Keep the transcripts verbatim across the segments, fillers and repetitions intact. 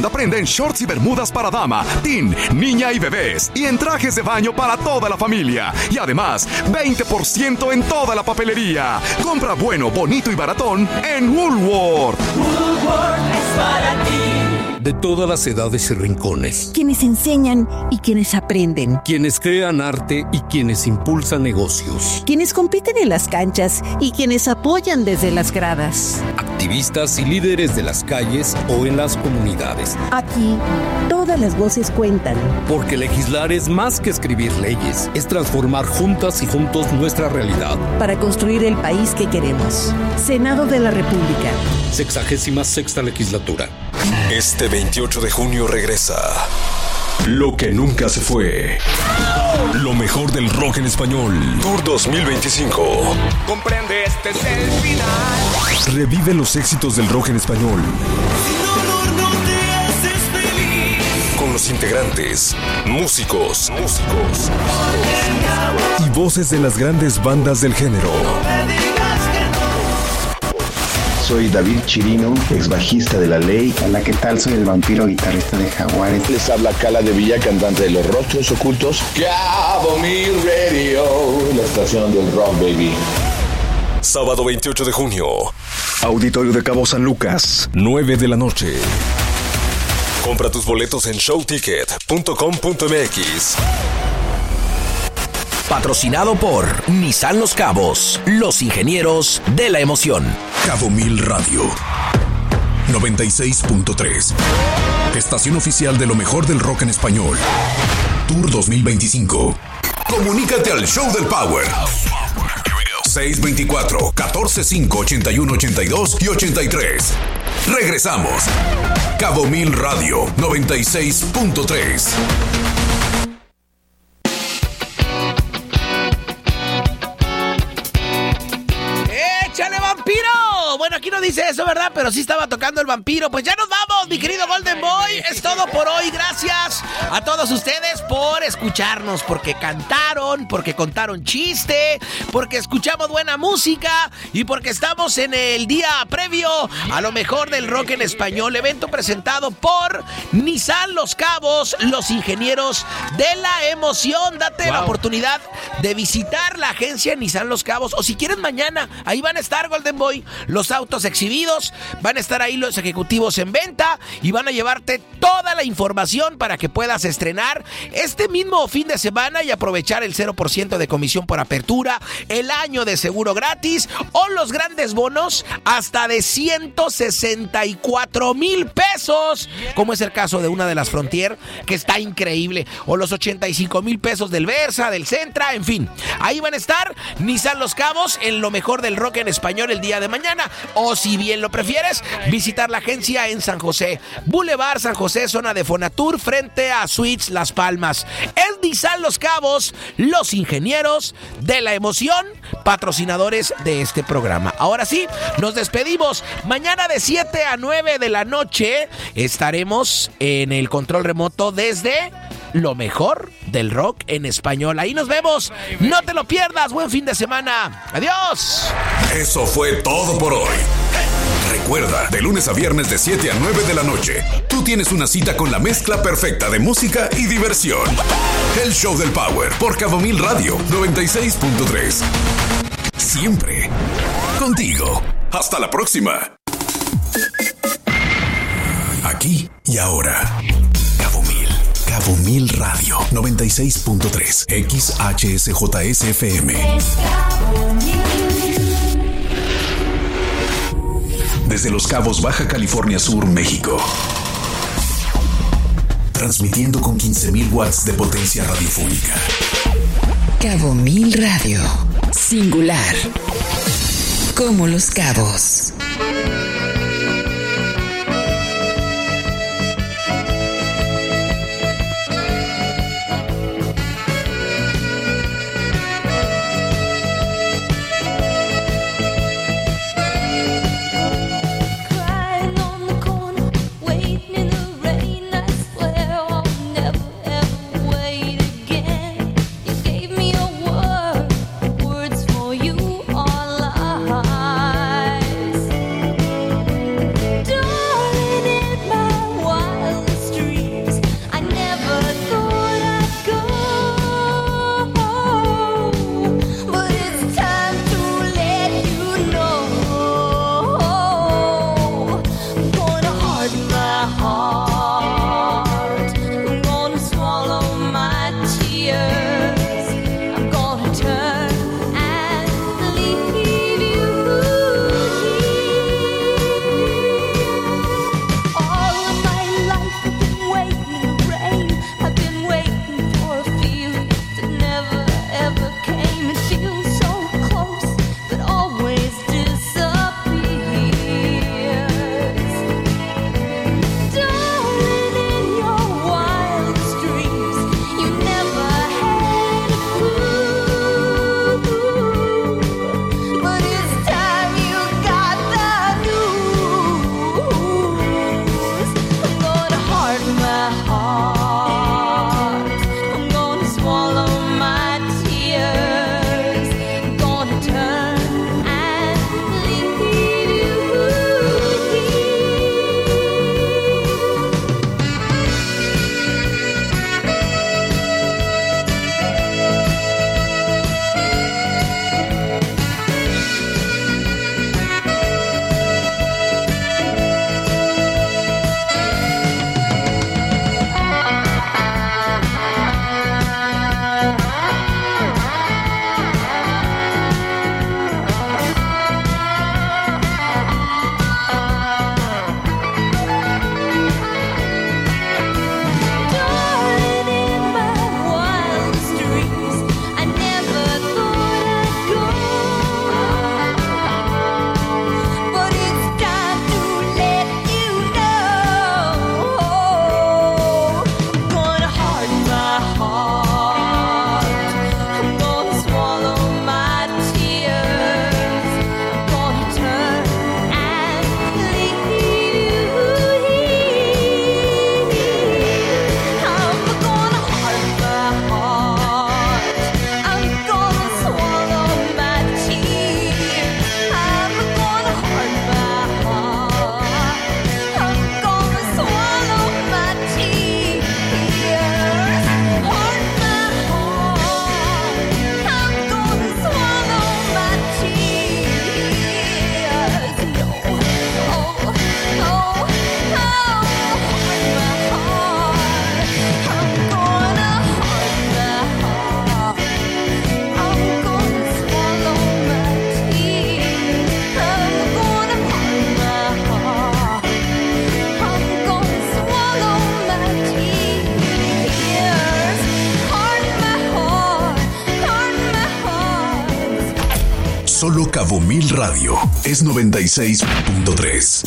Segunda prenda en shorts y bermudas para dama, teen, niña y bebés. Y en trajes de baño para toda la familia. Y además, veinte por ciento en toda la papelería. Compra bueno, bonito y baratón en Woolworth. Woolworth es para ti. De todas las edades y rincones. Quienes enseñan y quienes aprenden. Quienes crean arte y quienes impulsan negocios. Quienes compiten en las canchas y quienes apoyan desde las gradas. Activistas y líderes de las calles o en las comunidades. Aquí, todas las voces cuentan. Porque legislar es más que escribir leyes. Es transformar juntas y juntos nuestra realidad. Para construir el país que queremos. Senado de la República. Sexagésima sexta legislatura. Este veintiocho de junio regresa Lo que nunca se fue. Lo mejor del rock en español. Tour dos mil veinticinco. Comprende, este es el final. Revive los éxitos del rock en español. Sin dolor no te haces feliz. Con los integrantes, músicos, músicos y voces de las grandes bandas del género. Soy David Chirino, ex bajista de La Ley. Hola, ¿qué tal? Soy el vampiro, guitarrista de Jaguares. Les habla Cala de Villa, cantante de Los Rostros Ocultos. Cabo Mil Radio, la estación del rock, baby. Sábado veintiocho de junio. Auditorio de Cabo San Lucas. nueve de la noche. Compra tus boletos en show ticket punto com punto m x. Patrocinado por Nissan Los Cabos, los ingenieros de la emoción. Cabo Mil Radio noventa y seis punto tres. Estación oficial de lo mejor del rock en español. Tour dos mil veinticinco. Comunícate al Show del Power. seis veinticuatro, catorce cinco, ochenta y uno, ochenta y dos y ochenta y tres. Regresamos. Cabo Mil Radio noventa y seis punto tres. Bueno, aquí no dice eso, ¿verdad? Pero sí estaba tocando el vampiro. Pues ya nos vamos, mi querido Golden Boy. Es todo por hoy. Gracias a todos ustedes por escucharnos, porque cantaron, porque contaron chiste, porque escuchamos buena música y porque estamos en el día previo a lo mejor del rock en español. Evento presentado por Nissan Los Cabos, los ingenieros de la emoción. Date wow. la oportunidad de visitar la agencia Nissan Los Cabos. O si quieres mañana, ahí van a estar, Golden Boy, los autos exhibidos, van a estar ahí los ejecutivos en venta y van a llevarte toda la información para que puedas estrenar este mismo fin de semana y aprovechar el cero por ciento de comisión por apertura, el año de seguro gratis o los grandes bonos hasta de ciento sesenta y cuatro mil pesos, como es el caso de una de las Frontier, que está increíble, o los ochenta y cinco mil pesos del Versa, del Sentra, en fin, ahí van a estar Nissan Los Cabos en lo mejor del rock en español el día de mañana. O si bien lo prefieres, visitar la agencia en San José, Boulevard San José, zona de Fonatur, frente a Suites Las Palmas. El Nissan Los Cabos, los ingenieros de la emoción, patrocinadores de este programa. Ahora sí, nos despedimos. Mañana de siete a nueve de la noche estaremos en el control remoto desde lo mejor del rock en español. Ahí nos vemos. No te lo pierdas. Buen fin de semana. Adiós. Eso fue todo por hoy. Recuerda, de lunes a viernes de siete a nueve de la noche, tú tienes una cita con la mezcla perfecta de música y diversión. El Show del Power por Cabo Mil Radio noventa y seis punto tres. Siempre contigo. Hasta la próxima. Aquí y ahora. Cabo Mil. Cabo Mil Radio noventa y seis punto tres. X H S J S F M. Desde Los Cabos, Baja California Sur, México. Transmitiendo con quince mil watts de potencia radiofónica. Cabo Mil Radio. Singular. Como Los Cabos. Words for you all eyes. Solo Cabo Mil Radio es noventa y seis punto tres.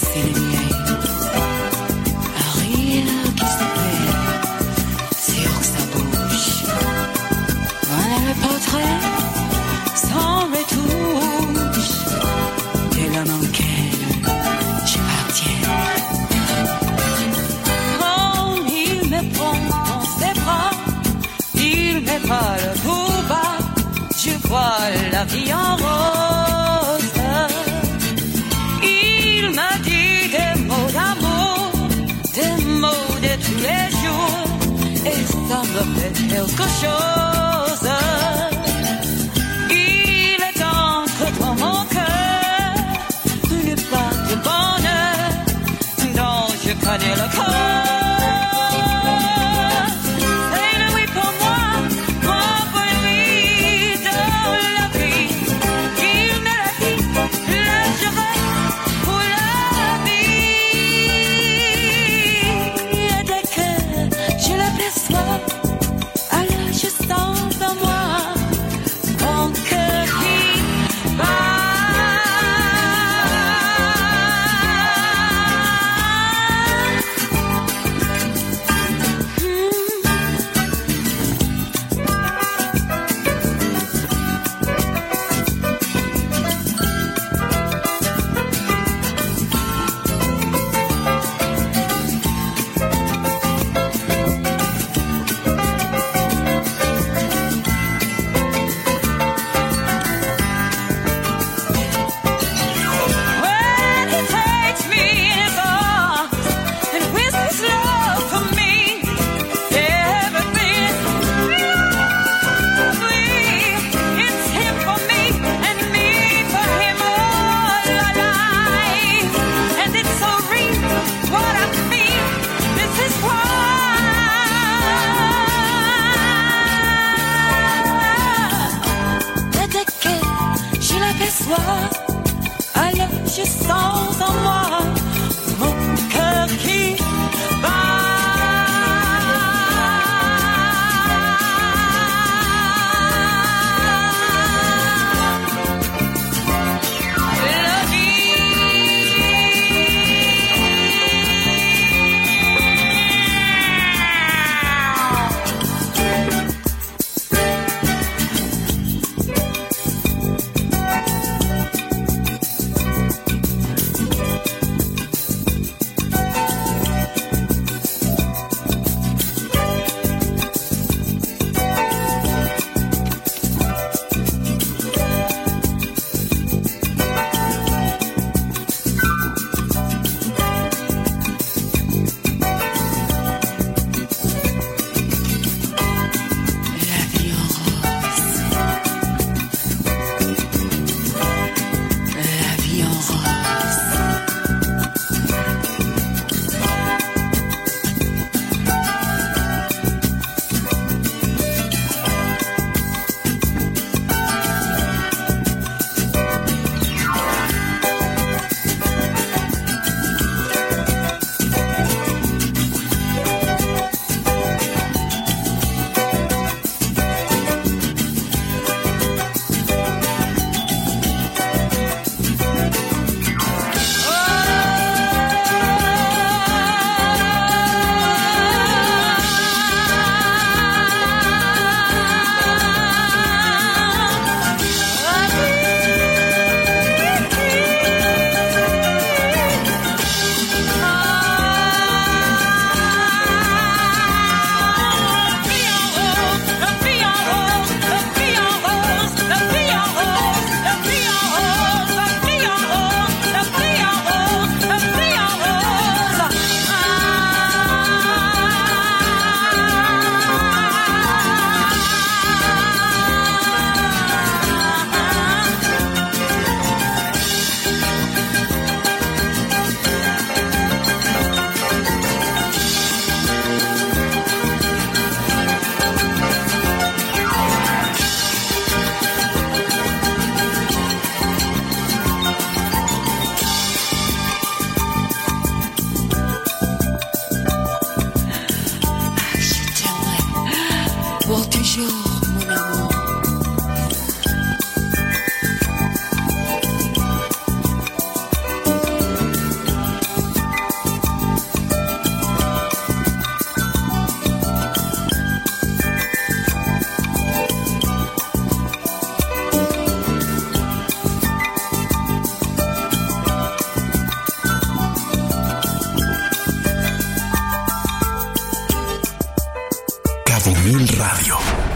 c'est le mien. Un rire qui se perd sur sa bouche. Un portrait sans retouche de l'homme auquel j'appartiens. Quand il me prend dans ses bras, il me parle tout bas, je vois la vie en rose. Il m'a dit des mots d'amour, des mots de tous les jours, et ça me fait quelque chose. Il est encore dans mon cœur une part de bonheur dont je connais le corps. Radio.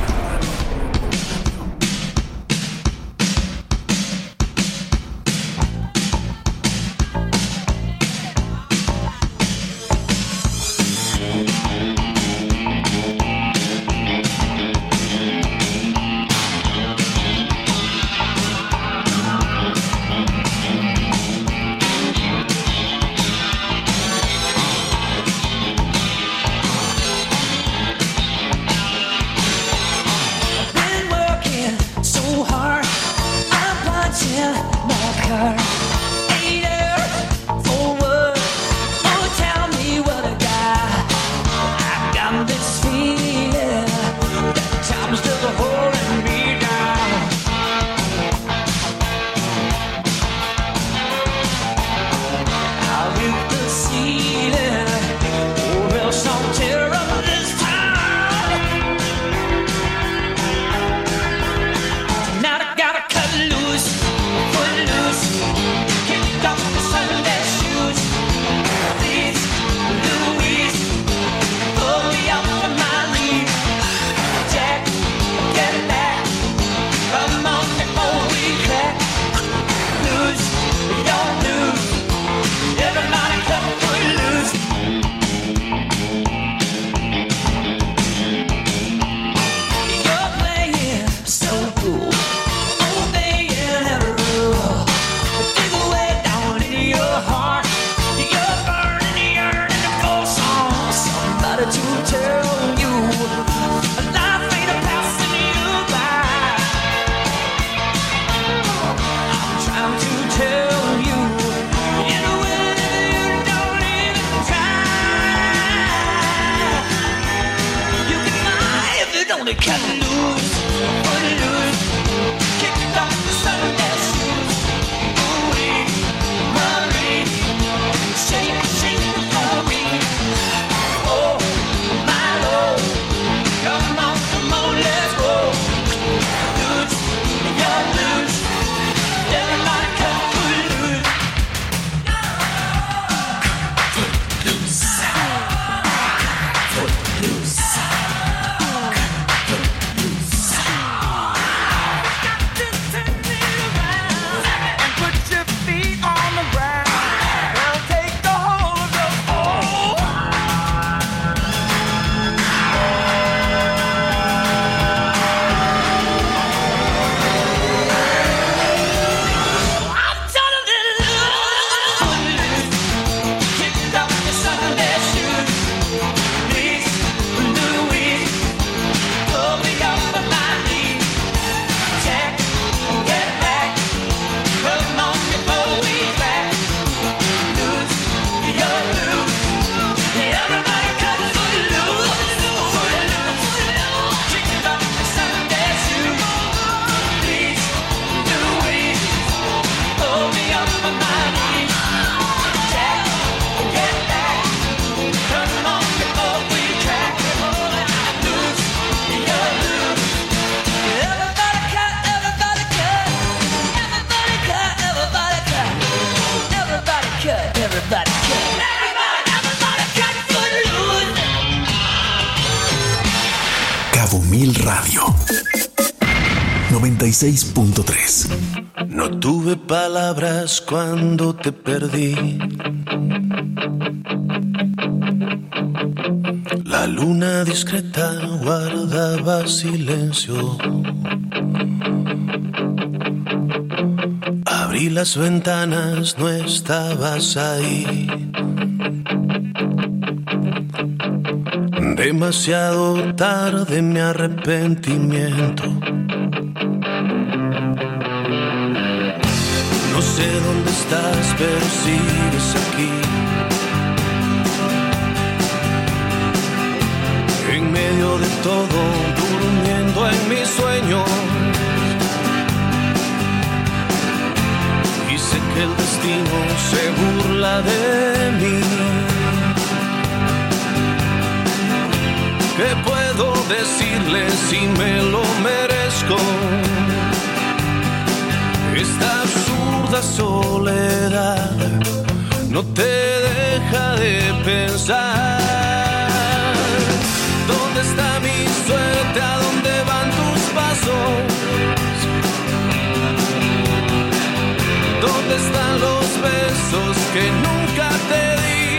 Cabo Mil Radio noventa y seis punto tres. No tuve palabras cuando te perdí. La luna discreta guardaba silencio. Abrí las ventanas, no estabas ahí. Demasiado tarde mi arrepentimiento. No sé dónde estás, pero sigues aquí. En medio de todo, durmiendo en mis sueños. Y sé que el destino se burla de mí. ¿Qué puedo decirle si me lo merezco? Esta absurda soledad no te deja de pensar. ¿Dónde está mi suerte? suerte a dónde van tus pasos. ¿Dónde están los besos que nunca te di?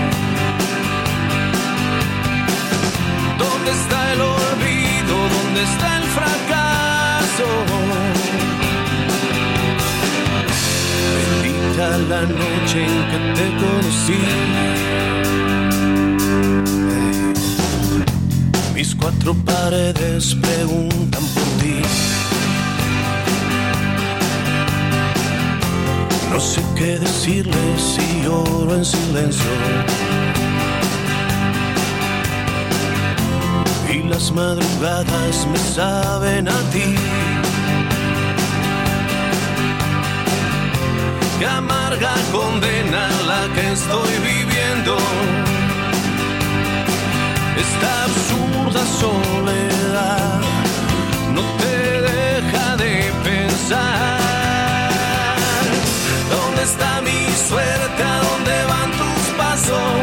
¿Dónde está el olvido? ¿Dónde está el fracaso? Bendita la noche en que te conocí. Mis cuatro paredes preguntan por ti. No sé qué decirles si lloro en silencio. Y las madrugadas me saben a ti. Qué amarga condena la que estoy viviendo. Esta absurda soledad no te deja de pensar. ¿Dónde está mi suerte? ¿A dónde van tus pasos?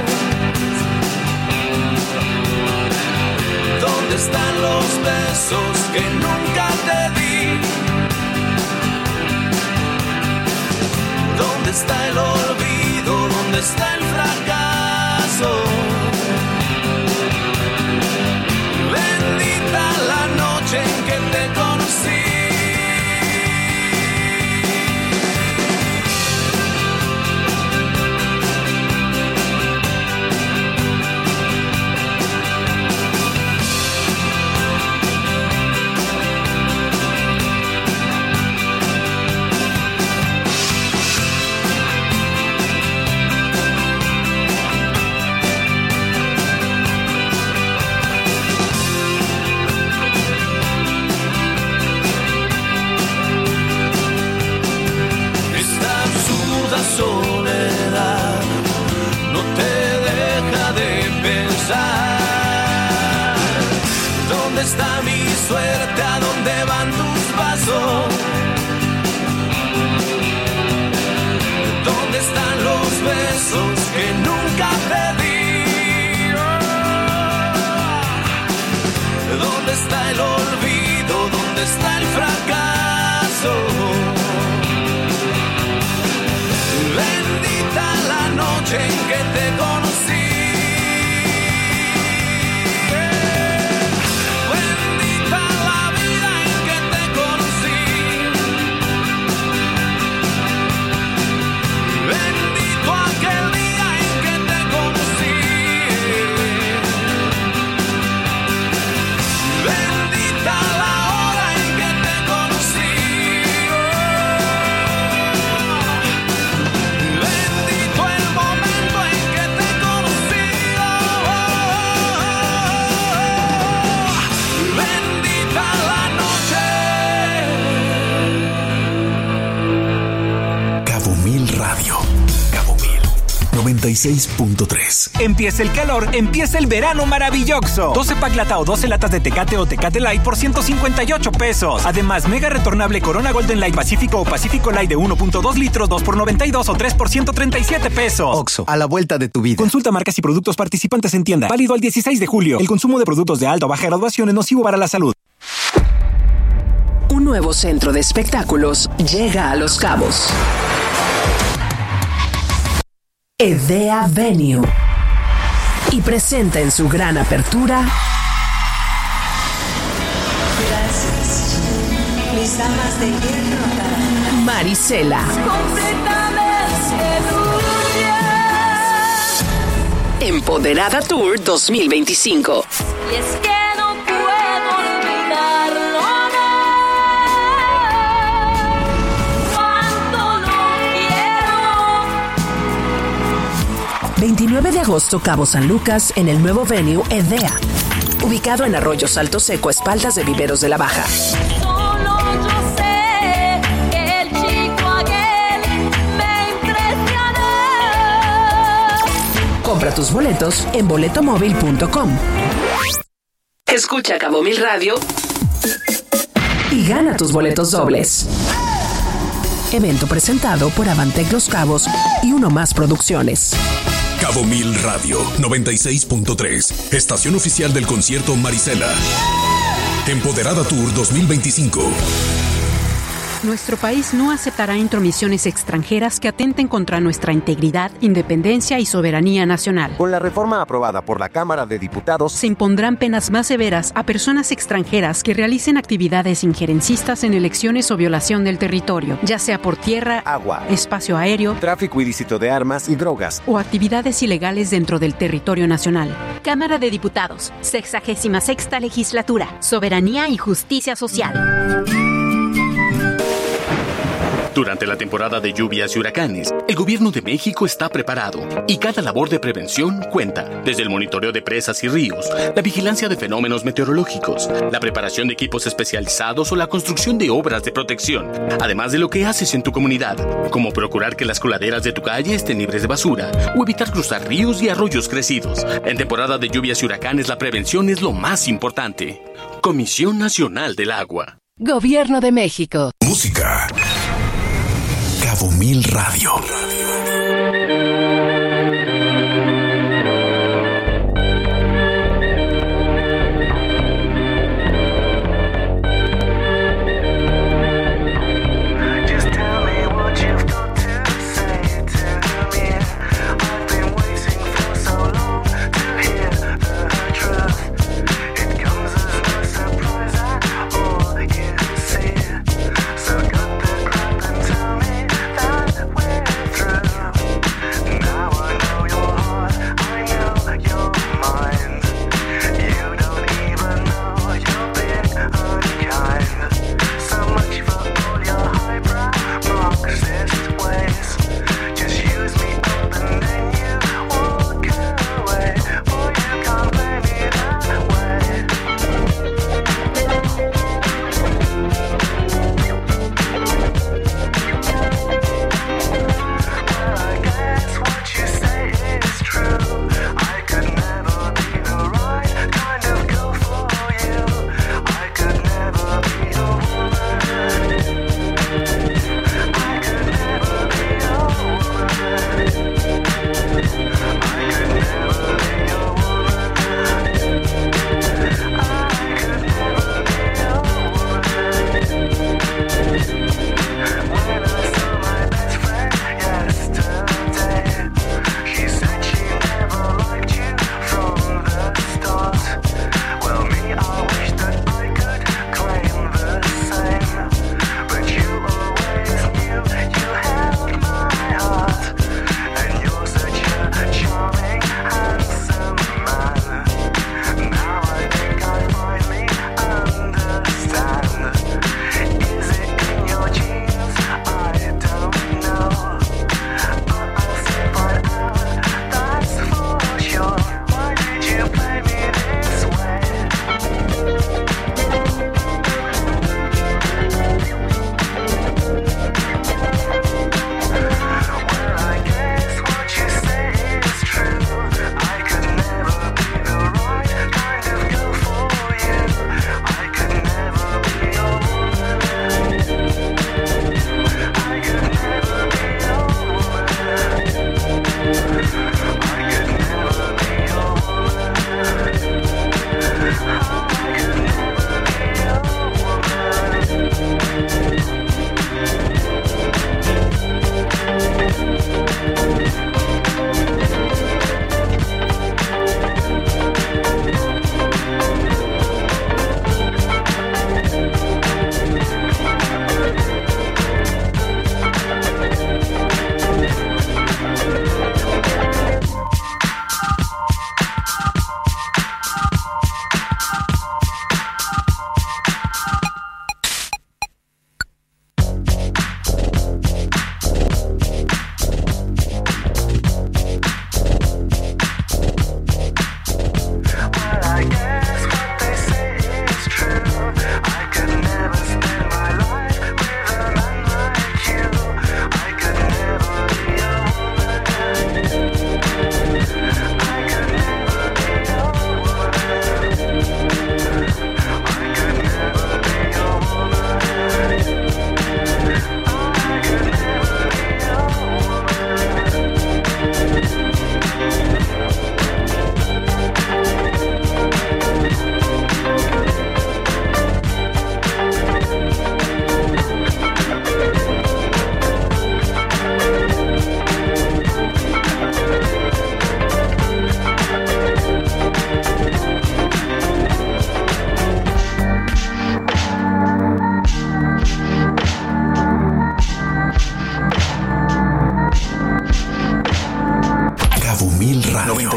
¿Dónde están los besos que nunca te di? ¿Dónde está el olvido? ¿Dónde está el fracaso? Bendita la noche en que te conocí. Soledad no te deja de pensar. ¿Dónde está mi suerte? ¿A dónde van tus pasos? ¿Dónde están los besos que nunca te di? ¿Dónde está el olvido? ¿Dónde está el fracaso? Bendita la noche en que te conocí. Bendita la vida en que te conocí. Bendito aquel día en que te conocí. Bendita la hora en que te conocí. noventa y seis punto tres. Empieza el calor, empieza el verano maravilloso. doce pack lata o doce latas de Tecate o Tecate Light por ciento cincuenta y ocho pesos. Además, mega retornable Corona Golden Light Pacífico o Pacífico Light de uno punto dos litros, dos por noventa y dos o tres por ciento treinta y siete pesos. Oxxo, a la vuelta de tu vida. Consulta marcas y productos participantes en tienda. Válido al dieciséis de julio. El consumo de productos de alta o baja graduación es nocivo para la salud. Un nuevo centro de espectáculos llega a Los Cabos. Edea Venue. Y presenta en su gran apertura Gracias. Mis damas de hierro. Marisela. Empoderada Tour dos mil veinticinco. Y es que no puedo olvidarlo, no. Cuánto lo quiero. veintinueve de agosto, Cabo San Lucas, en el nuevo venue Edea, ubicado en Arroyo Salto Seco, espaldas de Viveros de la Baja. Solo yo sé que el chico aquel me impresionó. Compra tus boletos en boletomóvil punto com. Escucha Cabo Mil Radio y gana tus boletos dobles. Evento presentado por Avantec Los Cabos y Uno Más Producciones. Cabo Mil Radio noventa y seis punto tres, estación oficial del concierto Marisela. Temporada Tour dos mil veinticinco. Nuestro país no aceptará intromisiones extranjeras que atenten contra nuestra integridad, independencia y soberanía nacional. Con la reforma aprobada por la Cámara de Diputados, se impondrán penas más severas a personas extranjeras que realicen actividades injerencistas en elecciones o violación del territorio, ya sea por tierra, agua, espacio aéreo, tráfico ilícito de armas y drogas, o actividades ilegales dentro del territorio nacional. Cámara de Diputados, sexagésima sexta legislatura, Soberanía y Justicia Social. Durante la temporada de lluvias y huracanes, el Gobierno de México está preparado y cada labor de prevención cuenta. Desde el monitoreo de presas y ríos, la vigilancia de fenómenos meteorológicos, la preparación de equipos especializados o la construcción de obras de protección. Además de lo que haces en tu comunidad, como procurar que las coladeras de tu calle estén libres de basura o evitar cruzar ríos y arroyos crecidos. En temporada de lluvias y huracanes, la prevención es lo más importante. Comisión Nacional del Agua. Gobierno de México. Música. Cabo Mil Radio. Through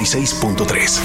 y seis punto tres.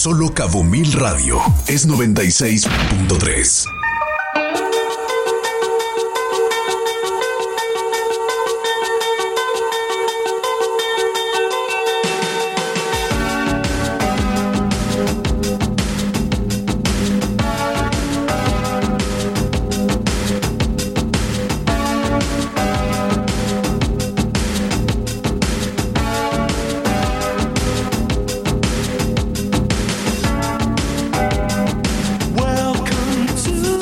Solo Cabo Mil Radio es noventa y seis punto tres. Welcome to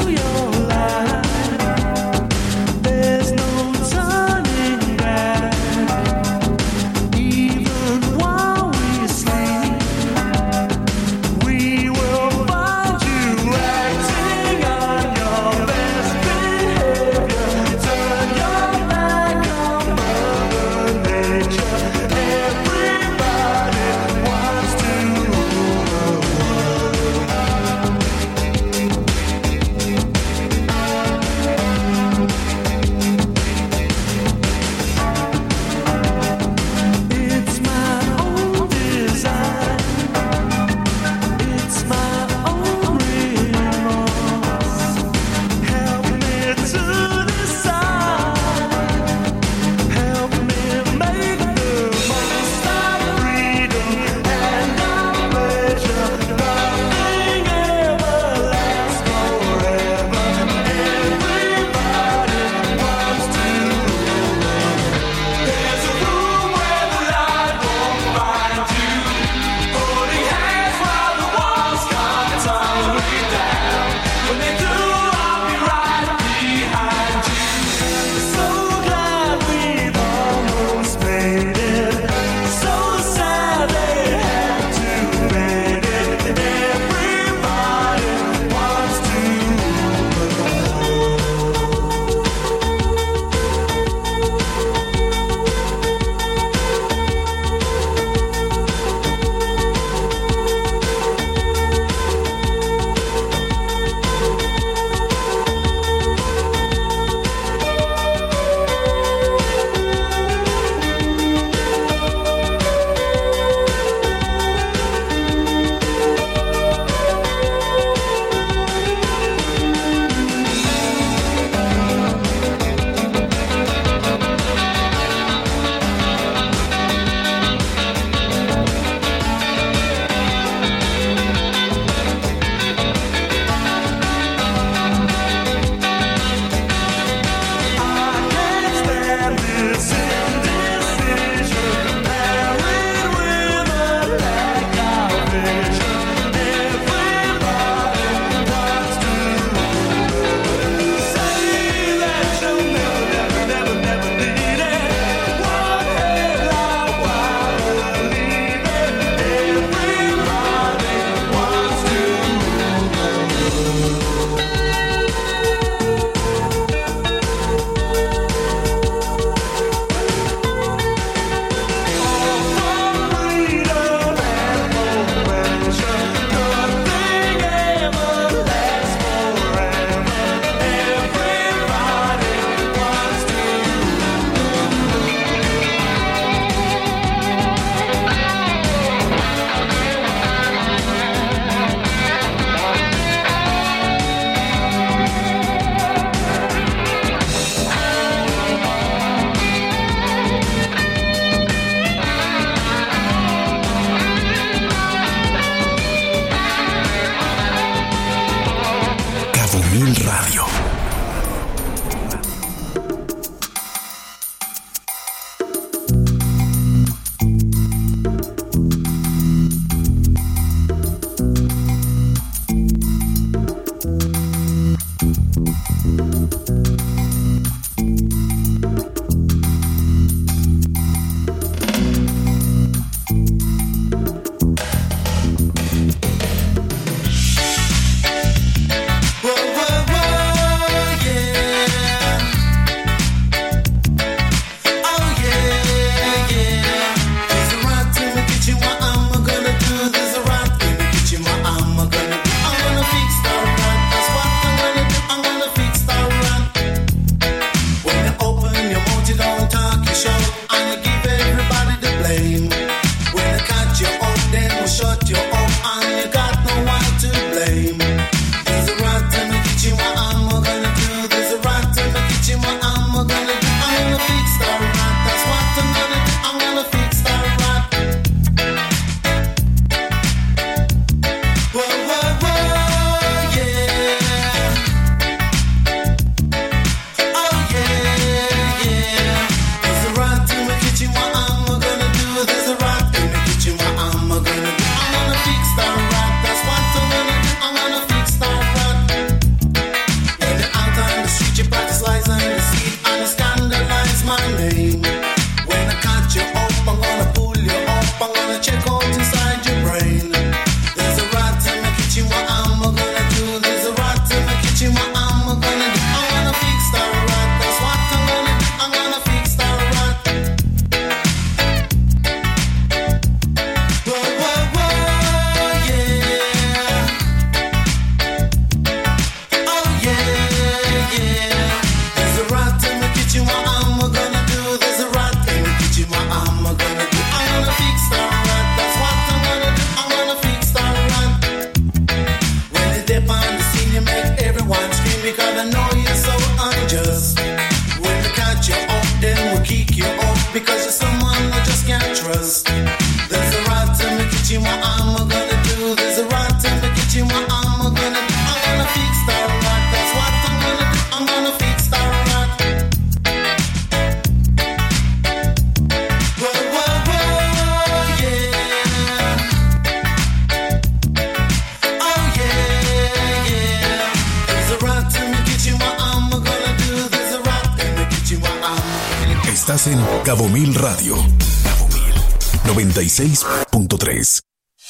Cabo Mil Radio. Cabo Mil noventa y seis punto tres.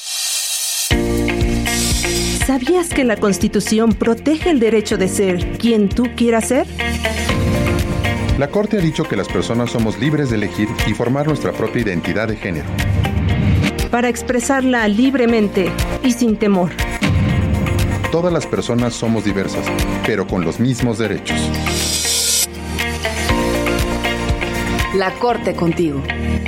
¿Sabías que la Constitución protege el derecho de ser quien tú quieras ser? La Corte ha dicho que las personas somos libres de elegir y formar nuestra propia identidad de género, para expresarla libremente y sin temor. Todas las personas somos diversas, pero con los mismos derechos. La Corte contigo.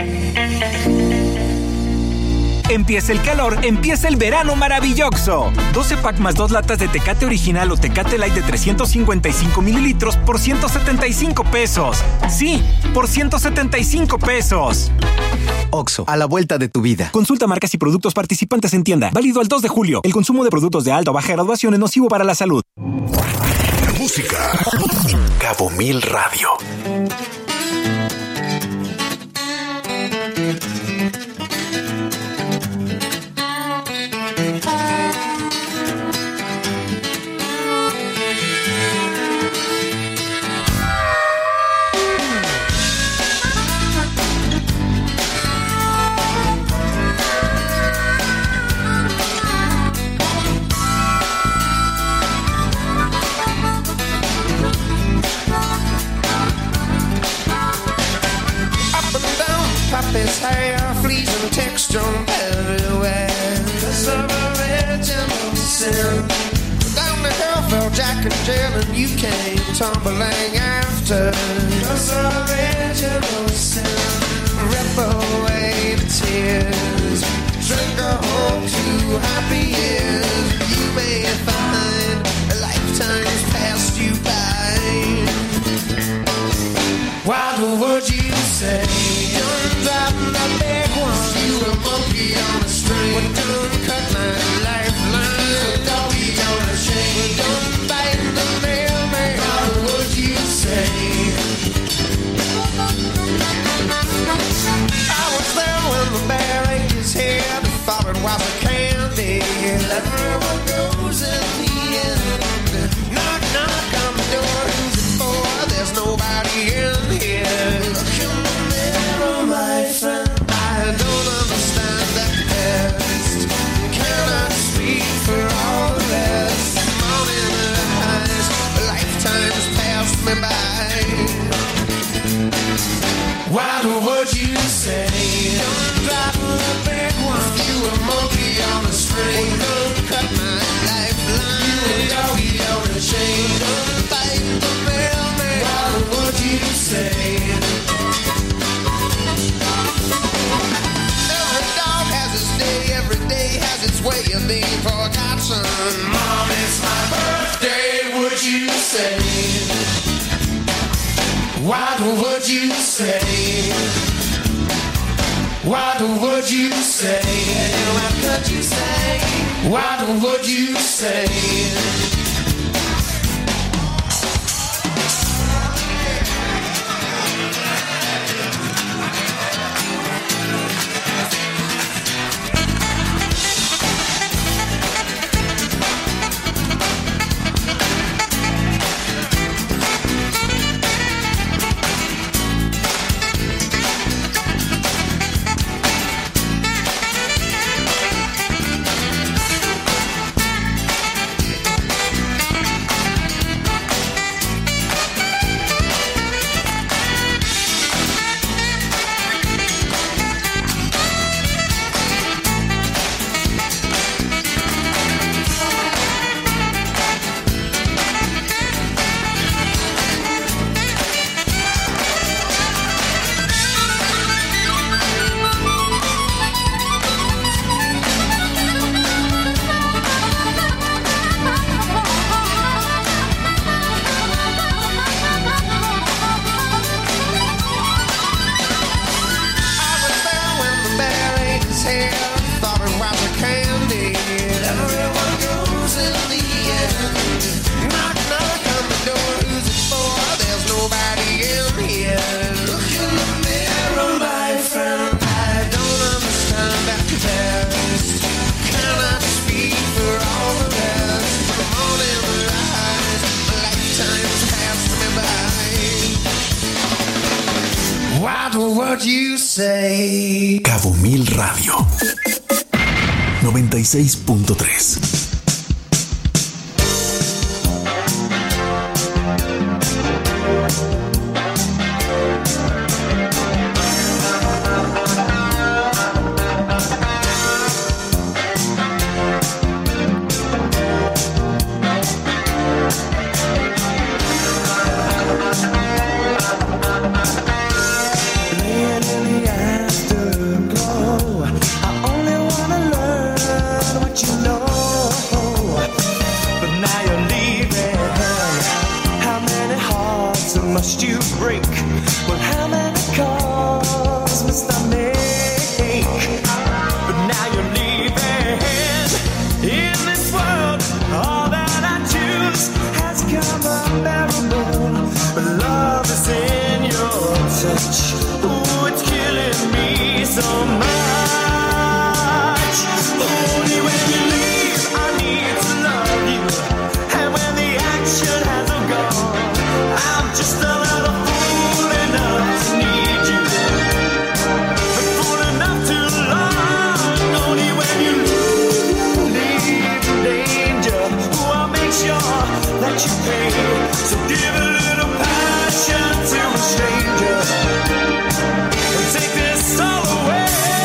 Empieza el calor, empieza el verano maravilloso. doce pack más dos latas de Tecate Original o Tecate Light de trescientos cincuenta y cinco mililitros por ciento setenta y cinco pesos. Sí, por ciento setenta y cinco pesos. Oxxo, a la vuelta de tu vida. Consulta marcas y productos participantes en tienda. Válido al dos de julio. El consumo de productos de alta o baja graduación es nocivo para la salud. Música. Cabo Mil Radio. His hair, fleas and texture everywhere. Cause of original sin. Down the hill fell Jack and Jill, and you came tumbling after. Cause of original sin. Rip away the tears. Drink a whole two happy years. You may find a lifetime's passed you by. What would you say? Dropping the big one. You a monkey on a string. Well, don't cut my lifeline. Doggy on a chain. Don't bite the mailman. What would you say? I was there when the bear ate his head. Thought it was a candy. Everyone goes in the end. Knock, knock on the door. Who's it for? There's nobody in here. My friend, I don't understand that best. Cannot speak for all the rest. Morning eyes, lifetimes passed me by. What would you say? Don't drop the big one. You a monkey on a string. Don't cut my lifeline. You a doggy on a chain. Don't bite the mailman. What would you say? Way of being forgotten. Mom, it's my birthday, would you say? What would you say? What would you say? What could you say? What would you say? say. Cabo Mil Radio noventa y seis punto tres. Must you break? Well, how many calls must I make? But now you're leaving. In this world, all that I choose has come unbearable. But love is in your touch. Ooh, it's killing me so much. Only when you leave, I need to love you. And when the action has all gone, I'm just a little fool enough to need you, but fool enough to long. Only when you leave in danger, oh, I'll make sure that you pay. So give a little passion to a stranger and take this all away.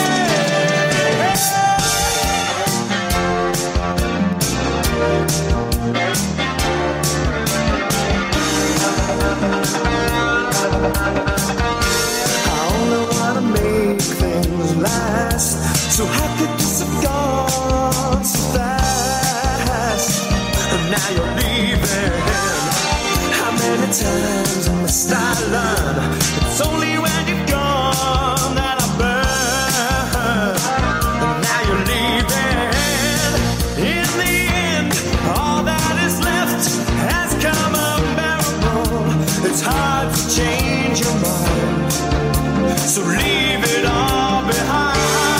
So how could this have gone so fast? And now you're leaving. How many times must I learn? It's only when you're gone that I burn. And now you're leaving. In the end, all that is left has come unbearable. It's hard to change your mind, so leave it all behind.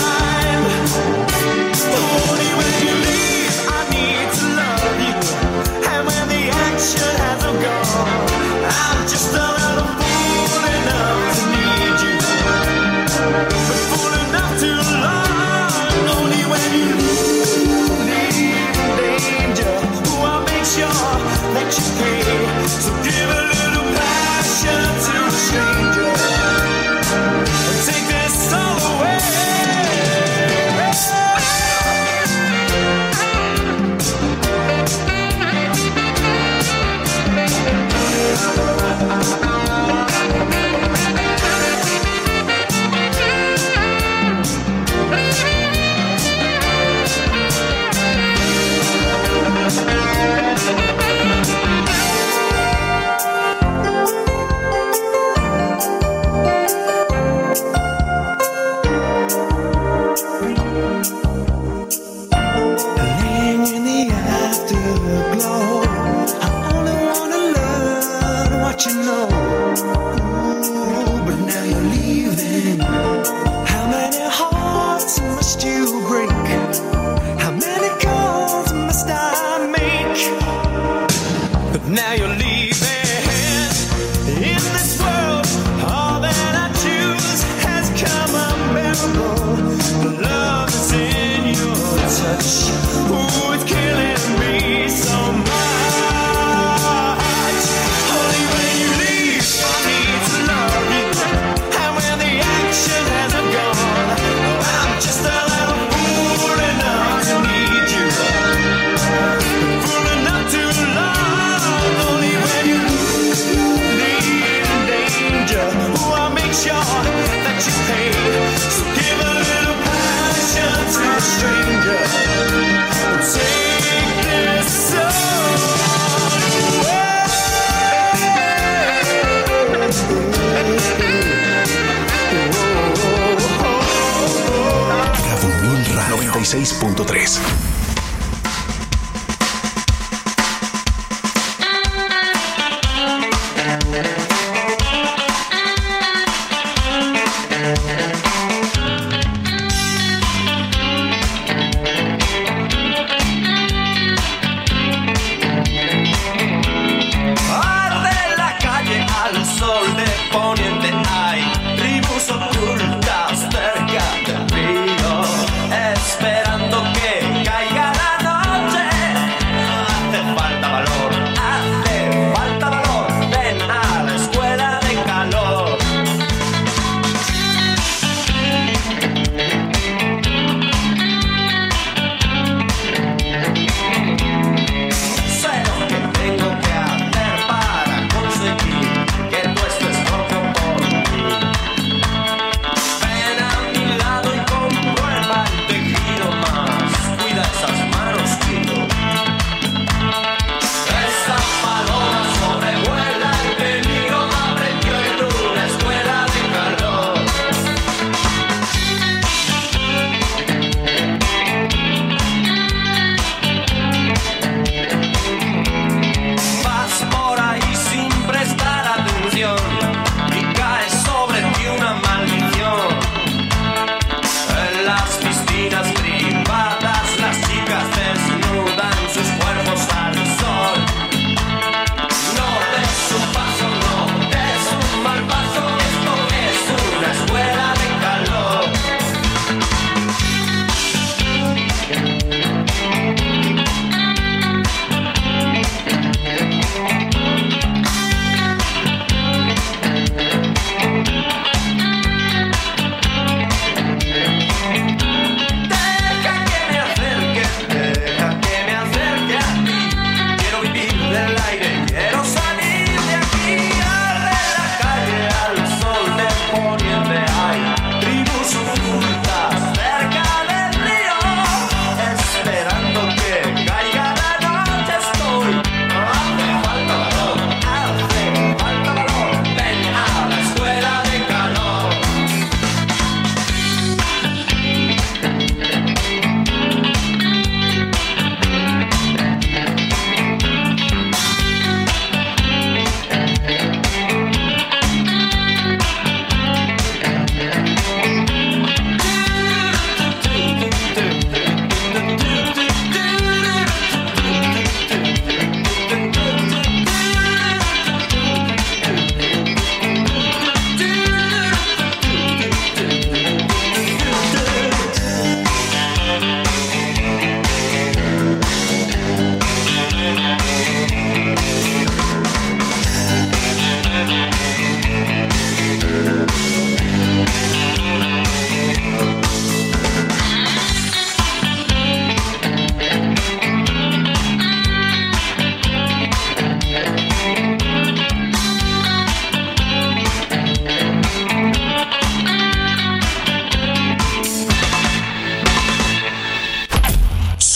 Only when you leave, I need to love you. And when the action has all gone, I'm just a little fool enough to need you, but fool enough to long. Only when you leave in danger, oh, I'll make sure that you pay. So give a little passion to a stranger and take this all away. Laying in the afterglow, I only wanna learn what you know. Ooh, but now you're leaving. How many hearts must you break? How many calls must I make? But now you're leaving. In this world, all that I choose has come unbearable. The love is in your touch. Ooh, it's killing me so much. Only when you leave, I need to love you. And when the action has gone, I'm just a little fool enough to need you, fool enough to love. Only when you leave in danger, oh, I'll make sure that you pay. So give a little passion to a stranger. Take this all away. Cabo Mil Radio noventa y seis punto tres. Arde la calle al sol de poniente hay tribus ocultas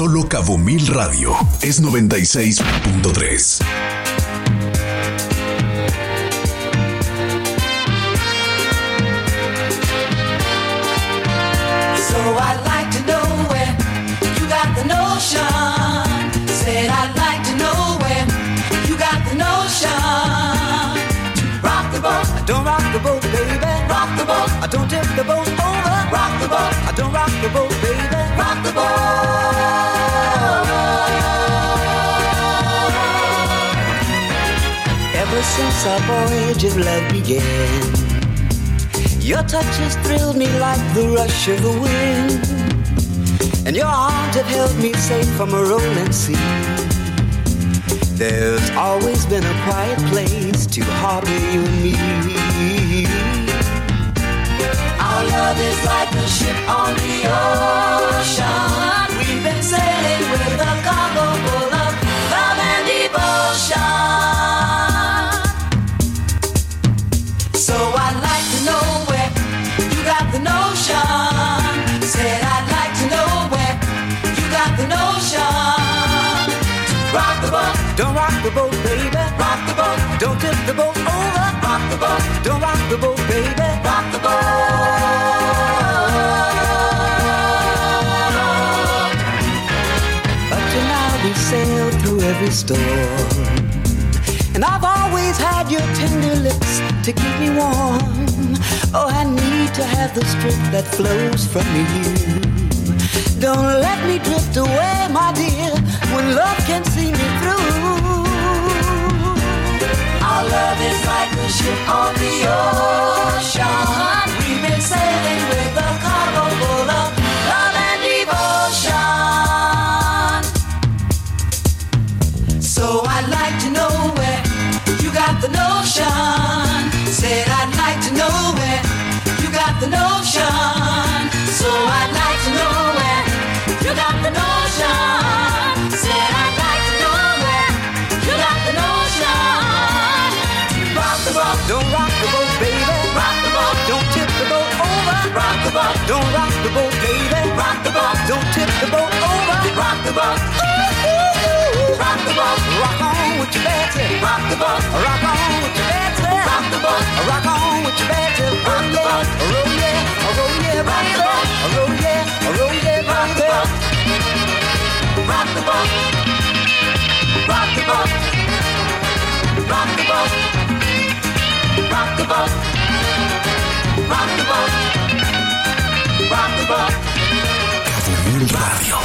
Solo Cabo Mil Radio es noventa y seis punto tres. So I'd like to know where you got the notion. Said I'd like to know where you got the notion. Rock the boat, don't rock the boat, baby. Rock the boat, I don't tip the boat over. Rock the boat, I don't rock the boat, baby. Rock the boat. Ever since our voyage of love began, your touch has thrilled me like the rush of the wind, and your arms have held me safe from a rolling sea. There's always been a quiet place to harbor you and me. Our love is like a ship on the ocean. We've been sailing with a cargo full of love and devotion. So I'd like to know where you got the notion. Said I'd like to know where you got the notion. Rock the boat, don't rock the boat, baby. Rock the boat, don't tip the boat over. Rock the boat, don't rock the boat, baby. Rock the boat. Up to now we sailed through every storm, and I've always had your tender lips to keep me warm. Oh, I need to have the strength that flows from you. Don't let me drift away, my dear, when love can see me through. Our love is like a ship on the ocean. We've been sailing with a cargo full of love and devotion. So I'd like to know where you got the notion. Said I'd like to know where you got the notion. So I'd like to know where you got the notion. Said I'd like to know where you got the notion. Rock the boat, don't rock the boat, baby. Rock the boat, don't tip the boat over. Rock the boat, don't rock the boat, baby. Rock the boat, don't tip the boat over. Rock the boat, ooh, ooh, ooh. Rock the boat, rock on with your Betsy. Rock the boat, rock on with your Betsy. Rock the boat, rock on with your Betsy. Rock the boat, roll yeah, roll yeah, rock the boat, roll yeah, roll yeah, rock the boat. Rock the boat, rock the boat, rock the boat, rock the boat, rock the boat, rock the boat. Cabo Mil Radio.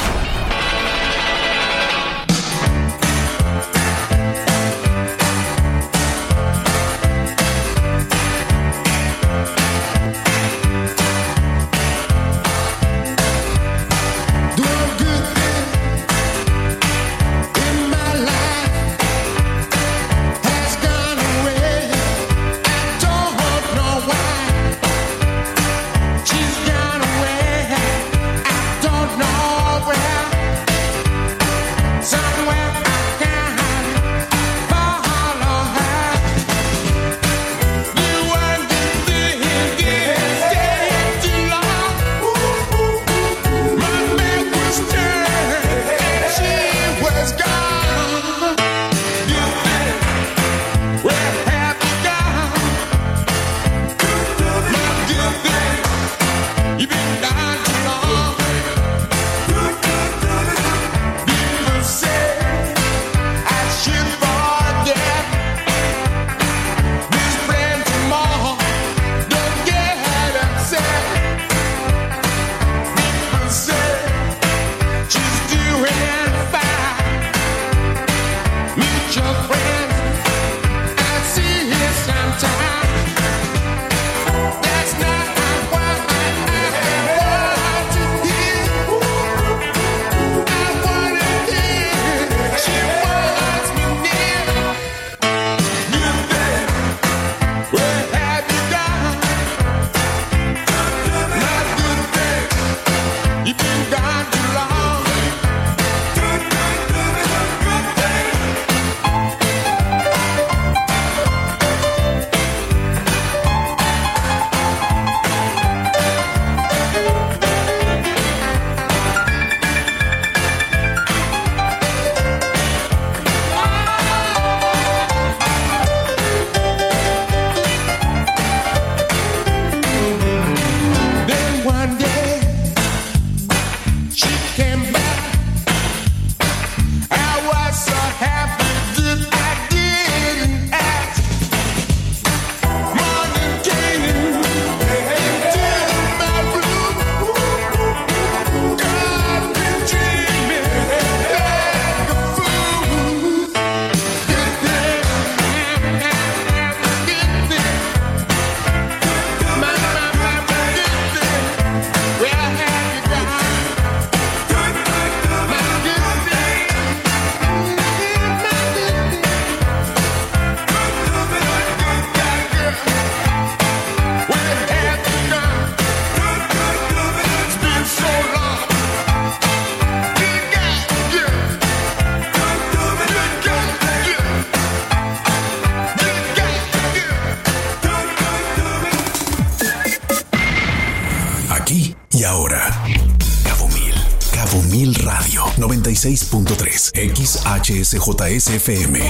Cabo Mil. Cabo Mil Radio. noventa y seis punto tres. X H S J S F M.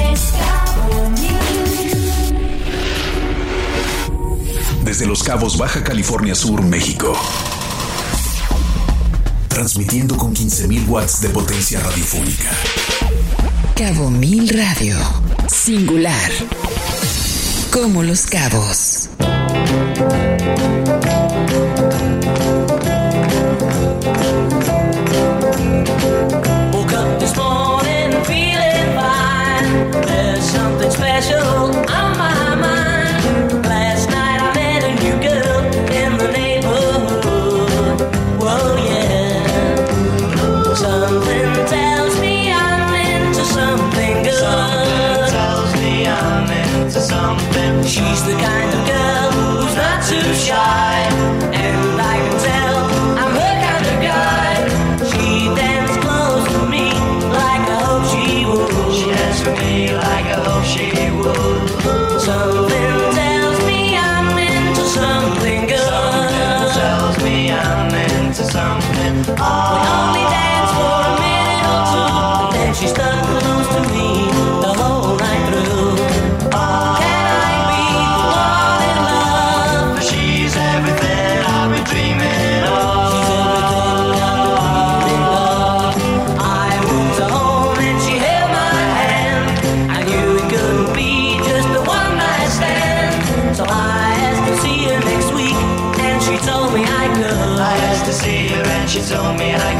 Desde Los Cabos, Baja California Sur, México. Transmitiendo con quince mil watts de potencia radiofónica. Cabo Mil Radio. Singular. Como Los Cabos. Woke up this morning feeling fine. There's something special on my mind. Last night I met a new girl in the neighborhood. Whoa, yeah. Something tells me I'm into something good. Something tells me I'm into something. She's the kind of girl who's not too shy, and I can tell I'm her kind of guy. She dances close to me like I hope she would. She dances for me like I hope she would. Something tells me I'm into something good. Something tells me I'm into something. Oh. We only dance for a minute or two, and then she stuck close to me the whole night through. Oh. Can I be the one in love? For she's everything I've been dreaming of. She's everything I've been dreaming of. I moved her home and she held my hand. I knew it couldn't be just a one night stand. So I asked to see her next week, and she told me I could. I asked to see her and she told me I could.